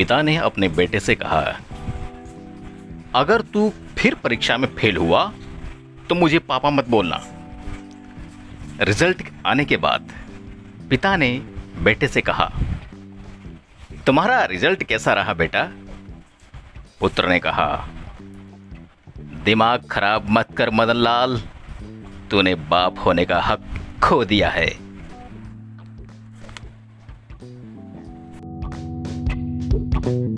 पिता ने अपने बेटे से कहा, अगर तू फिर परीक्षा में फेल हुआ तो मुझे पापा मत बोलना। रिजल्ट आने के बाद पिता ने बेटे से कहा, तुम्हारा रिजल्ट कैसा रहा बेटा? पुत्र ने कहा, दिमाग खराब मत कर मदन लाल, तूने बाप होने का हक खो दिया है।